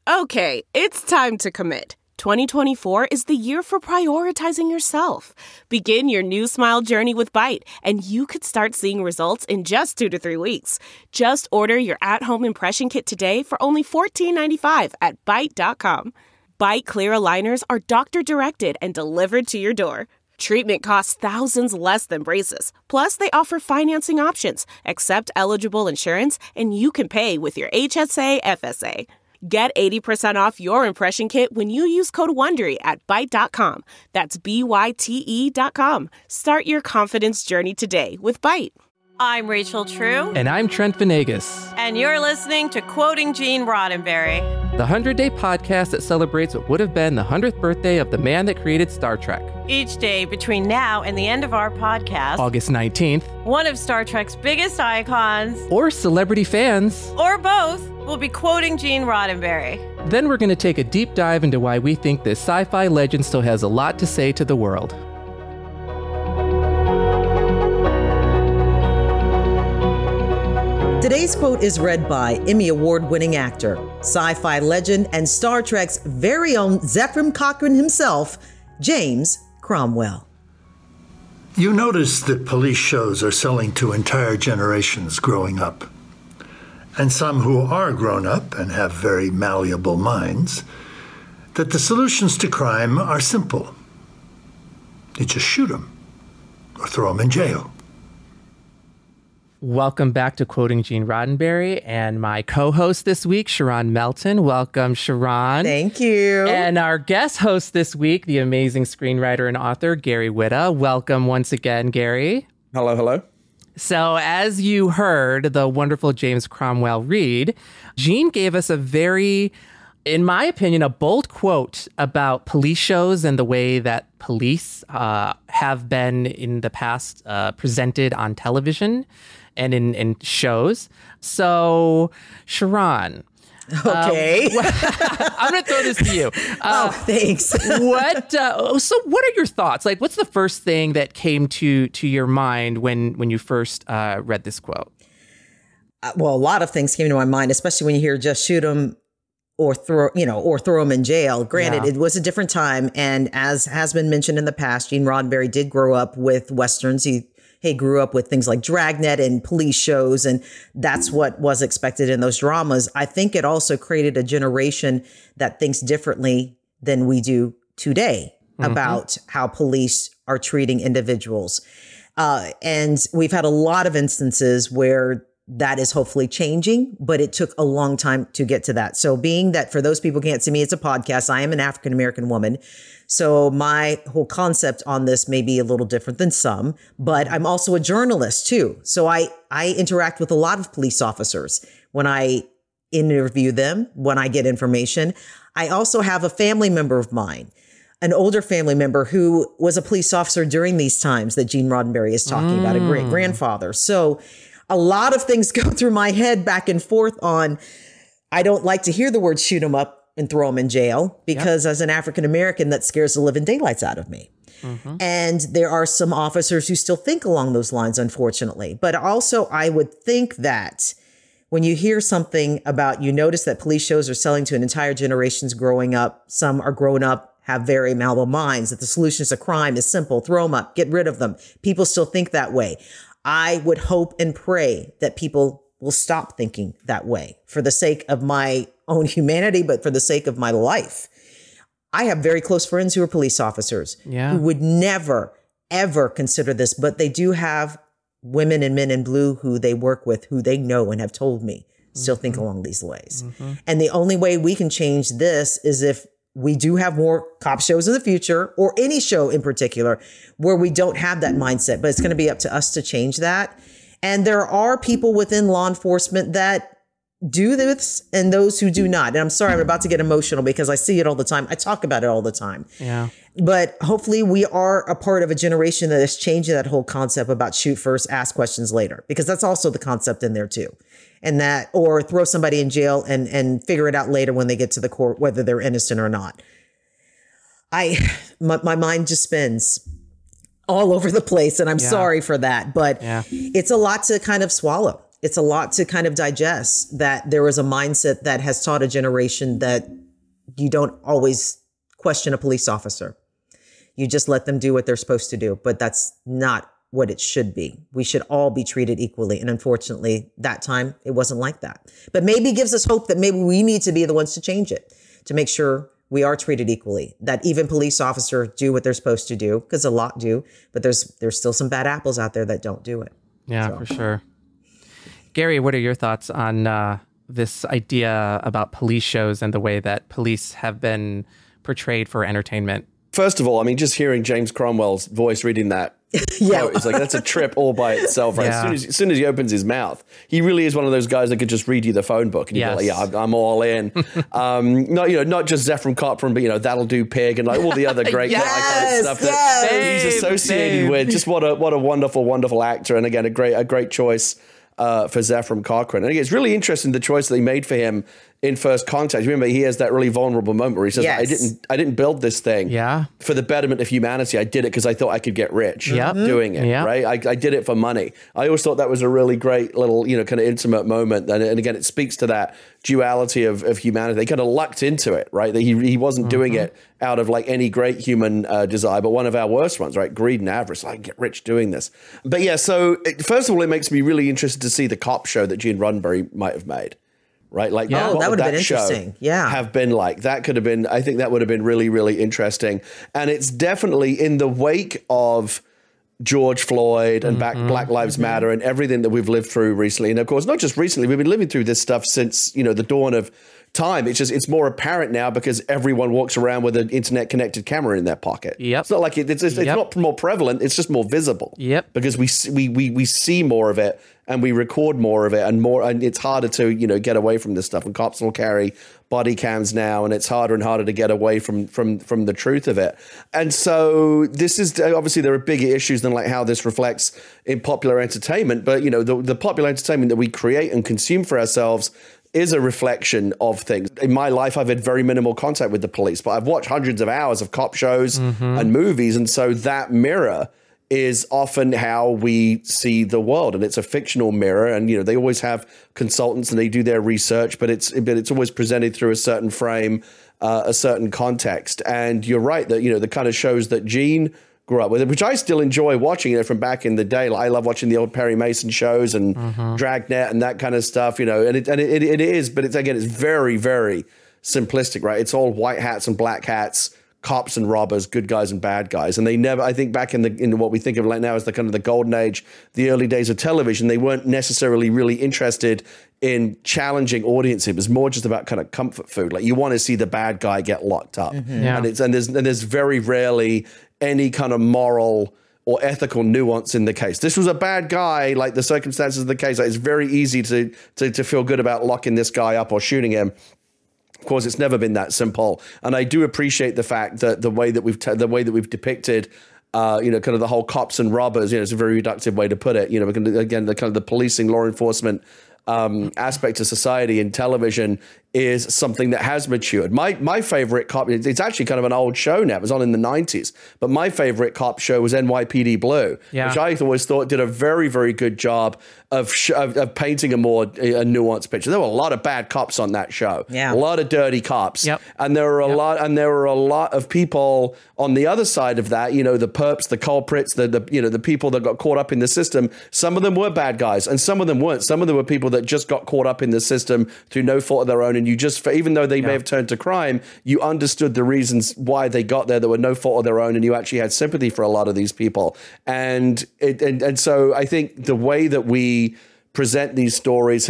Okay, it's time to commit. 2024 is the year for prioritizing yourself. Begin your new smile journey with Byte, and you could start seeing results in just 2 to 3 weeks. Just order your at-home impression kit today for only $14.95 at Byte.com. Byte Clear aligners are doctor-directed and delivered to your door. Treatment costs thousands less than braces. Plus, they offer financing options, accept eligible insurance, and you can pay with your HSA, FSA. Get 80% off your impression kit when you use code WONDERY at Byte.com. That's BYTE.com. Start your confidence journey today with Byte. I'm Rachel True. And I'm Trent Venegas. And you're listening to Quoting Gene Roddenberry, the 100-day podcast that celebrates what would have been the 100th birthday of the man that created Star Trek. Each day between now and the end of our podcast, August 19th, one of Star Trek's biggest icons, or celebrity fans, or both, will be quoting Gene Roddenberry. Then we're going to take a deep dive into why we think this sci-fi legend still has a lot to say to the world. Today's quote is read by Emmy Award-winning actor, sci-fi legend, and Star Trek's very own Zefram Cochrane himself, James Cromwell. You notice that police shows are selling to entire generations growing up. And some who are grown up and have very malleable minds, that the solutions to crime are simple. You just shoot them or throw them in jail. Welcome back to Quoting Gene Roddenberry and my co-host this week, Sharon Melton. Welcome, Sharon. Thank you. And our guest host this week, the amazing screenwriter and author, Gary Whitta. Welcome once again, Gary. Hello, hello. So as you heard the wonderful James Cromwell read, Gene gave us a very, in my opinion, a bold quote about police shows and the way that police have been in the past presented on television and in shows. So, Sharon. Okay. I'm going to throw this to you. Thanks. So what are your thoughts? Like, what's the first thing that came to your mind when you first read this quote? Well, a lot of things came to my mind, especially when you hear just shoot them or throw them in jail. Granted, It was a different time. And as has been mentioned in the past, Gene Roddenberry did grow up with Westerns. He grew up with things like Dragnet and police shows, and that's what was expected in those dramas. I think it also created a generation that thinks differently than we do today about how police are treating individuals. And we've had a lot of instances where that is hopefully changing, but it took a long time to get to that. So being that for those people who can't see me, it's a podcast. I am an African-American woman. So my whole concept on this may be a little different than some, but I'm also a journalist too. So I interact with a lot of police officers when I interview them, when I get information. I also have a family member of mine, an older family member who was a police officer during these times that Gene Roddenberry is talking about, a great grandfather. So a lot of things go through my head back and forth on, I don't like to hear the word shoot 'em up and throw them in jail because as an African-American, that scares the living daylights out of me. And there are some officers who still think along those lines, unfortunately. But also I would think that when you hear something about, you notice that police shows are selling to an entire generations growing up. Some are grown up, have very malleable minds, that the solution to crime is simple. Throw them up, get rid of them. People still think that way. I would hope and pray that people will stop thinking that way for the sake of my own humanity, but for the sake of my life. I have very close friends who are police officers who would never, ever consider this, but they do have women and men in blue who they work with, who they know and have told me still think along these ways. And the only way we can change this is if we do have more cop shows in the future, or any show in particular, where we don't have that mindset, but it's going to be up to us to change that. And there are people within law enforcement that do this and those who do not. And I'm sorry, I'm about to get emotional because I see it all the time. I talk about it all the time. Yeah. But hopefully we are a part of a generation that is changing that whole concept about shoot first, ask questions later, because that's also the concept in there too. And that, or throw somebody in jail and figure it out later when they get to the court, whether they're innocent or not. My mind just spins all over the place, and I'm sorry for that, but it's a lot to kind of swallow. It's a lot to kind of digest, that there is a mindset that has taught a generation that you don't always question a police officer. You just let them do what they're supposed to do. But that's not what it should be. We should all be treated equally. And unfortunately, that time, it wasn't like that. But maybe it gives us hope that maybe we need to be the ones to change it, to make sure we are treated equally, that even police officers do what they're supposed to do, because a lot do, but there's still some bad apples out there that don't do it. Yeah, for sure. Gary, what are your thoughts on this idea about police shows and the way that police have been portrayed for entertainment? First of all, I mean, just hearing James Cromwell's voice reading that, it's like, that's a trip all by itself, right? Yeah. As soon as he opens his mouth, he really is one of those guys that could just read you the phone book and you'd be like, yeah, I'm all in. Not just Zephram Cochrane, but, That'll Do Pig and like all the other great iconic stuff that he's associated with. Just what a wonderful, wonderful actor. And again, a great choice for Zephram Cochrane. And again, it's really interesting, the choice that they made for him in First Contact. Remember, he has that really vulnerable moment where he says, I didn't build this thing for the betterment of humanity. I did it because I thought I could get rich doing it, right? I did it for money. I always thought that was a really great little, kind of intimate moment. And again, it speaks to that duality of humanity. They kind of lucked into it, right? That he wasn't doing it out of like any great human desire, but one of our worst ones, right? Greed and avarice. I can get rich doing this. But yeah, so first of all, it makes me really interested to see the cop show that Gene Roddenberry might have made. Right, like that would have been interesting. Have been like that could have been. I think that would have been really, really interesting. And it's definitely in the wake of George Floyd and Black Lives Matter and everything that we've lived through recently. And of course, not just recently, we've been living through this stuff since the dawn of time. It's more apparent now because everyone walks around with an internet connected camera in their pocket. It's not like it's not more prevalent. It's just more visible. Because we see more of it and we record more of it and it's harder to get away from this stuff. And cops will carry body cams now, and it's harder and harder to get away from the truth of it. And so this is obviously there are bigger issues than like how this reflects in popular entertainment. But the popular entertainment that we create and consume for ourselves is a reflection of things. In my life, I've had very minimal contact with the police, but I've watched hundreds of hours of cop shows and movies. And so that mirror is often how we see the world, and it's a fictional mirror. And they always have consultants and they do their research, but it's always presented through a certain frame, a certain context. And you're right that the kind of shows that Gene grew up with, which I still enjoy watching from back in the day. Like, I love watching the old Perry Mason shows and Dragnet and that kind of stuff. And it is, but it's very, very simplistic, right? It's all white hats and black hats, cops and robbers, good guys and bad guys. And they never, I think back in what we think of like now as the kind of the golden age, the early days of television, they weren't necessarily really interested in challenging audiences. It was more just about kind of comfort food. Like, you want to see the bad guy get locked up. And there's very rarely any kind of moral or ethical nuance in the case. This was a bad guy, like the circumstances of the case. Like, it's very easy to feel good about locking this guy up or shooting him. Of course, it's never been that simple, and I do appreciate the fact that the way that we've depicted, kind of the whole cops and robbers. It's a very reductive way to put it. Again, the kind of the policing, law enforcement aspect of society in television is something that has matured. My favorite cop, it's actually kind of an old show now. It was on in the 90s, but my favorite cop show was NYPD Blue, which I always thought did a very, very good job of painting a more nuanced picture. There were a lot of bad cops on that show, a lot of dirty cops, and there were a lot of people on the other side of that. The perps, the culprits, the people that got caught up in the system. Some of them were bad guys, and some of them weren't. Some of them were people that just got caught up in the system through no fault of their own. And you just, even though they may have turned to crime, you understood the reasons why they got there. There were no fault of their own, and you actually had sympathy for a lot of these people. And so I think the way that we present these stories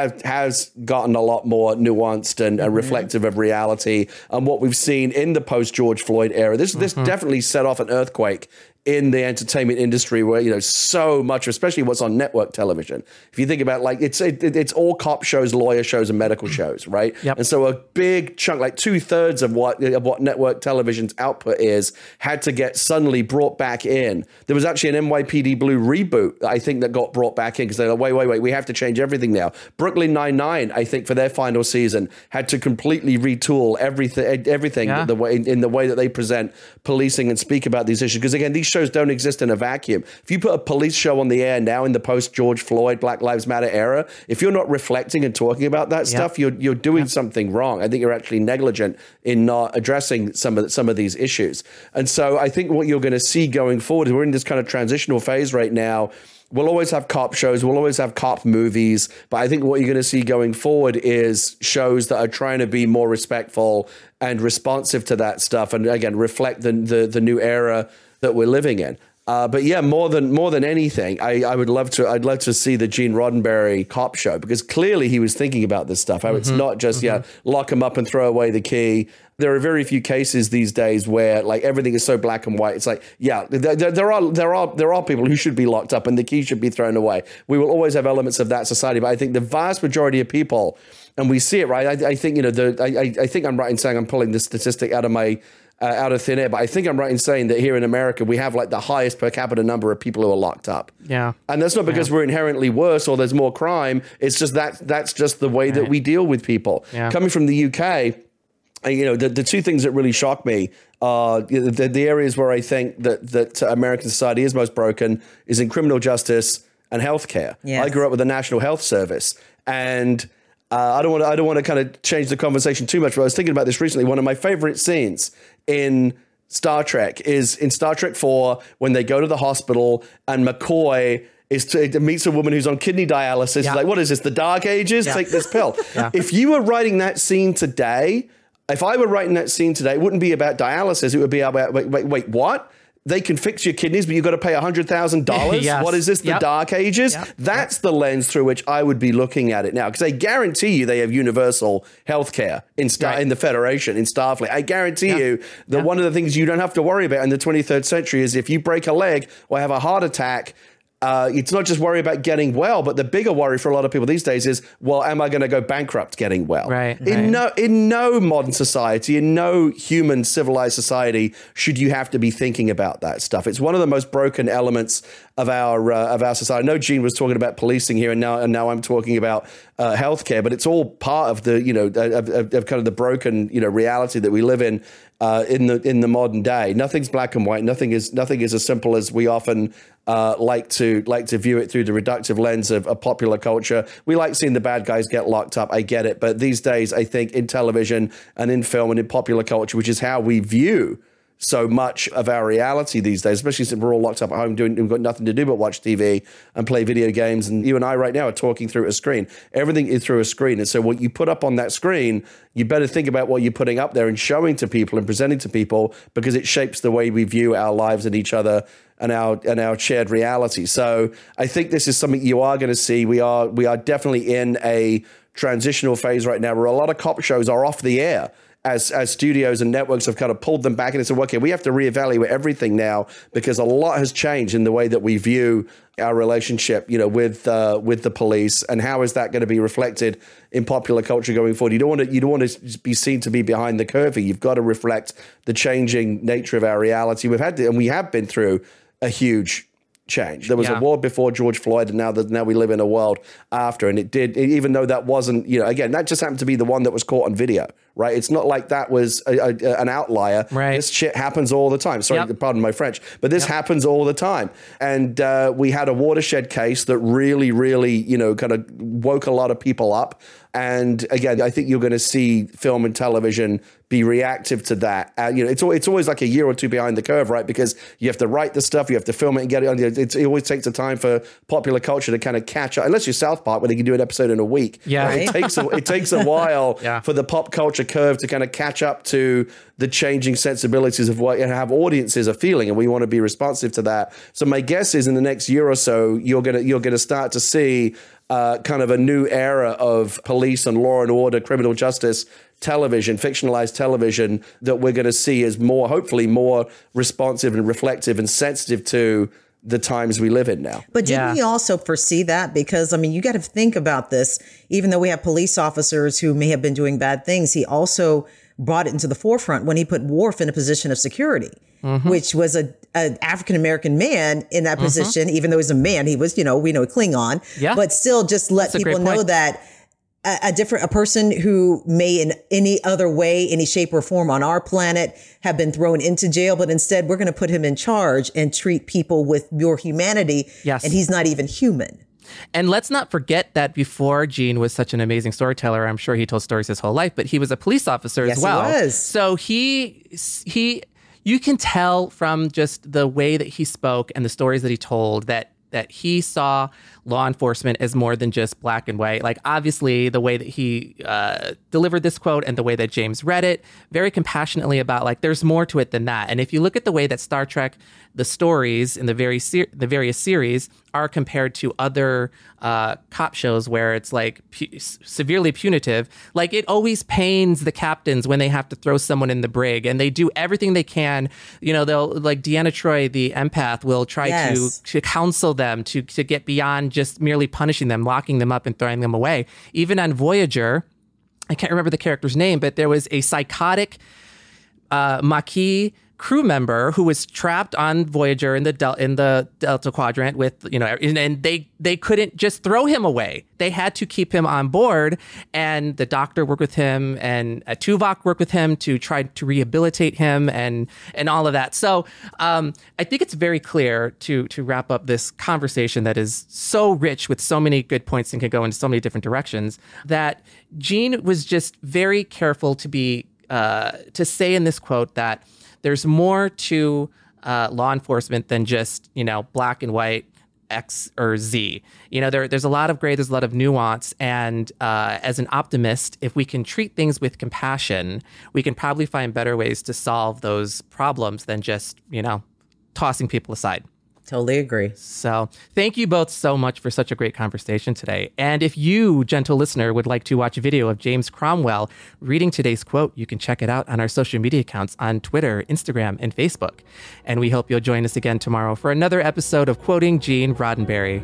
has gotten a lot more nuanced and reflective of reality and what we've seen in the post George Floyd era. This definitely set off an earthquake in the entertainment industry, where so much, especially what's on network television. If you think about it's all cop shows, lawyer shows, and medical shows, right? And so a big chunk, like 2/3 of what network television's output is, had to get suddenly brought back in. There was actually an NYPD Blue reboot, I think, that got brought back in because they're like, wait, we have to change everything now. Brooklyn Nine-Nine, I think, for their final season, had to completely retool everything in the way that they present policing and speak about these issues. Because again, these shows don't exist in a vacuum. If you put a police show on the air now in the post-George Floyd, Black Lives Matter era, if you're not reflecting and talking about that stuff, you're doing something wrong. I think you're actually negligent in not addressing some of these issues. And so I think what you're going to see going forward is we're in this kind of transitional phase right now. We'll always have cop shows. We'll always have cop movies. But I think what you're going to see going forward is shows that are trying to be more respectful and responsive to that stuff. And again, reflect the new era that we're living in. But yeah, more than anything, I'd love to see the Gene Roddenberry cop show, because clearly he was thinking about this stuff. How it's not just lock him up and throw away the key. There are very few cases these days where like everything is so black and white. It's like, yeah, there are people who should be locked up and the key should be thrown away. We will always have elements of that society, but I think the vast majority of people, and we see it, right? I think I think I'm right in saying I'm pulling this statistic out of thin air, but I think I'm right in saying that here in America we have like the highest per capita number of people who are locked up. Yeah, and that's not because we're inherently worse or there's more crime. It's just that's just the way that we deal with people. Yeah. Coming from the UK. The two things that really shock me are the areas where I think that American society is most broken is in criminal justice and healthcare. Yes. I grew up with the National Health Service, and I don't want to kind of change the conversation too much, but I was thinking about this recently. One of my favorite scenes in Star Trek is in Star Trek 4 when they go to the hospital and McCoy meets a woman who's on kidney dialysis. He's like, what is this, the Dark Ages? Take this pill. If you were writing that scene today, if I were writing that scene today, it wouldn't be about dialysis. It would be about, wait, what? They can fix your kidneys, but you've got to pay $100,000? Yes. What is this, the Dark Ages? That's the lens through which I would be looking at it now, because I guarantee you they have universal health care in the Federation, in Starfleet. I guarantee you that one of the things you don't have to worry about in the 23rd century is if you break a leg or have a heart attack, it's not just worry about getting well, but the bigger worry for a lot of people these days is, well, am I going to go bankrupt getting well? Right. In no modern society, in no human civilized society, should you have to be thinking about that stuff. It's one of the most broken elements of our society. I know Gene was talking about policing here, and now I'm talking about healthcare, but it's all part of the of kind of the broken reality that we live in the modern day. Nothing's black and white. Nothing is as simple as we often like to view it through the reductive lens of popular culture. We like seeing the bad guys get locked up. I get it, but these days, I think in television and in film and in popular culture, which is how we view so much of our reality these days, especially since we're all locked up at home we've got nothing to do but watch TV and play video games. And you and I right now are talking through a screen. Everything is through a screen. And so what you put up on that screen, you better think about what you're putting up there and showing to people and presenting to people, because it shapes the way we view our lives and each other and our shared reality. So I think this is something you are going to see. We are definitely in a transitional phase right now where a lot of cop shows are off the air, as studios and networks have kind of pulled them back and said, okay, we have to reevaluate everything now, because a lot has changed in the way that we view our relationship, with the police, and how is that going to be reflected in popular culture going forward? You don't want to be seen to be behind the curve. You've got to reflect the changing nature of our reality. We have been through a huge change. There was a world before George Floyd, and now we live in a world after. And even though that wasn't, again, that just happened to be the one that was caught on video, right? It's not like that was an outlier. Right. This shit happens all the time. Sorry, pardon my French, but this happens all the time. And we had a watershed case that really, really, kind of woke a lot of people up. And again, I think you're going to see film and television be reactive to that. It's always like a year or two behind the curve, right? Because you have to write the stuff, you have to film it and get it on. It always takes a time for popular culture to kind of catch up. Unless you're South Park, where they can do an episode in a week. Yeah, right? It takes a while for the pop culture curve to kind of catch up to the changing sensibilities of what audiences are feeling, and we want to be responsive to that. So my guess is in the next year or so, you're gonna start to see kind of a new era of police and law and order, criminal justice television, fictionalized television, that we're going to see as hopefully more responsive and reflective and sensitive to the times we live in now. But didn't we also foresee that? Because, you got to think about this. Even though we have police officers who may have been doing bad things, he also brought it into the forefront when he put Worf in a position of security, which was an African-American man in that position. Even though he's a man, he was, we know a Klingon, but still just let people know that a person who may in any other way, any shape or form on our planet have been thrown into jail, but instead we're going to put him in charge and treat people with your humanity. Yes. And he's not even human. And let's not forget that before Gene was such an amazing storyteller, I'm sure he told stories his whole life, but he was a police officer as well. Yes, he was. So you can tell from just the way that he spoke and the stories that he told that he saw law enforcement as more than just black and white. Like, obviously, the way that he delivered this quote and the way that James read it, very compassionately about, like, there's more to it than that. And if you look at the way that Star Trek, the stories in the various series are compared to other cop shows where it's like severely punitive, like it always pains the captains when they have to throw someone in the brig, and they do everything they can. They'll, like, Deanna Troi, the empath, will try to counsel them to get beyond just merely punishing them, locking them up and throwing them away. Even on Voyager, I can't remember the character's name, but there was a psychotic Maquis crew member who was trapped on Voyager in the Delta Quadrant with, and they couldn't just throw him away. They had to keep him on board, and the doctor worked with him, and Tuvok worked with him to try to rehabilitate him and all of that. So I think it's very clear to wrap up this conversation that is so rich with so many good points and can go in so many different directions, that Gene was just very careful to say in this quote that there's more to law enforcement than just, black and white, X or Z. There's a lot of gray, there's a lot of nuance. And as an optimist, if we can treat things with compassion, we can probably find better ways to solve those problems than just, tossing people aside. Totally agree. So thank you both so much for such a great conversation today. And if you, gentle listener, would like to watch a video of James Cromwell reading today's quote, you can check it out on our social media accounts on Twitter, Instagram, and Facebook. And we hope you'll join us again tomorrow for another episode of Quoting Gene Roddenberry.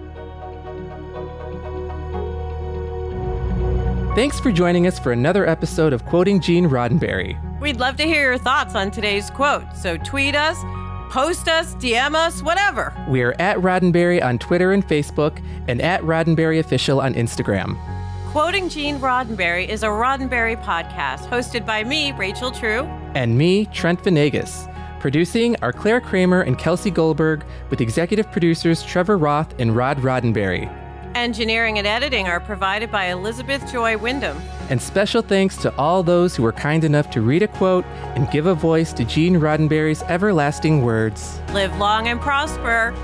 Thanks for joining us for another episode of Quoting Gene Roddenberry. We'd love to hear your thoughts on today's quote, so tweet us, post us, DM us, whatever. We're at Roddenberry on Twitter and Facebook, and at Roddenberry Official on Instagram. Quoting Gene Roddenberry is a Roddenberry podcast hosted by me, Rachel True. And me, Trent Venegas. Producing are Claire Kramer and Kelsey Goldberg, with executive producers Trevor Roth and Rod Roddenberry. Engineering and editing are provided by Elizabeth Joy Wyndham. And special thanks to all those who were kind enough to read a quote and give a voice to Gene Roddenberry's everlasting words. Live long and prosper.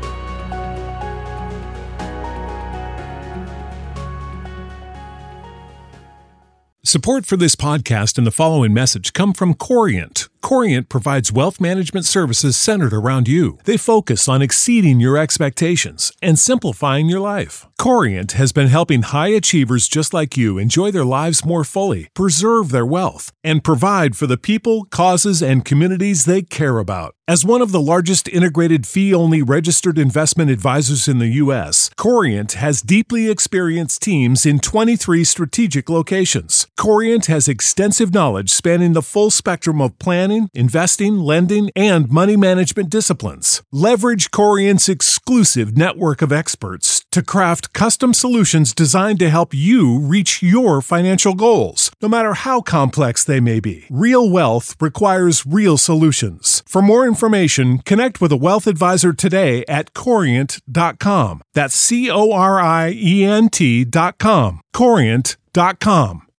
Support for this podcast and the following message come from Corient. Corient provides wealth management services centered around you. They focus on exceeding your expectations and simplifying your life. Corient has been helping high achievers just like you enjoy their lives more fully, preserve their wealth, and provide for the people, causes, and communities they care about. As one of the largest integrated fee-only registered investment advisors in the U.S., Corient has deeply experienced teams in 23 strategic locations. Corient has extensive knowledge spanning the full spectrum of planning, investing, lending, and money management disciplines. Leverage Corient's exclusive network of experts to craft custom solutions designed to help you reach your financial goals, no matter how complex they may be. Real wealth requires real solutions. For more information, connect with a wealth advisor today at Corient.com. That's Corient.com. Corient.com.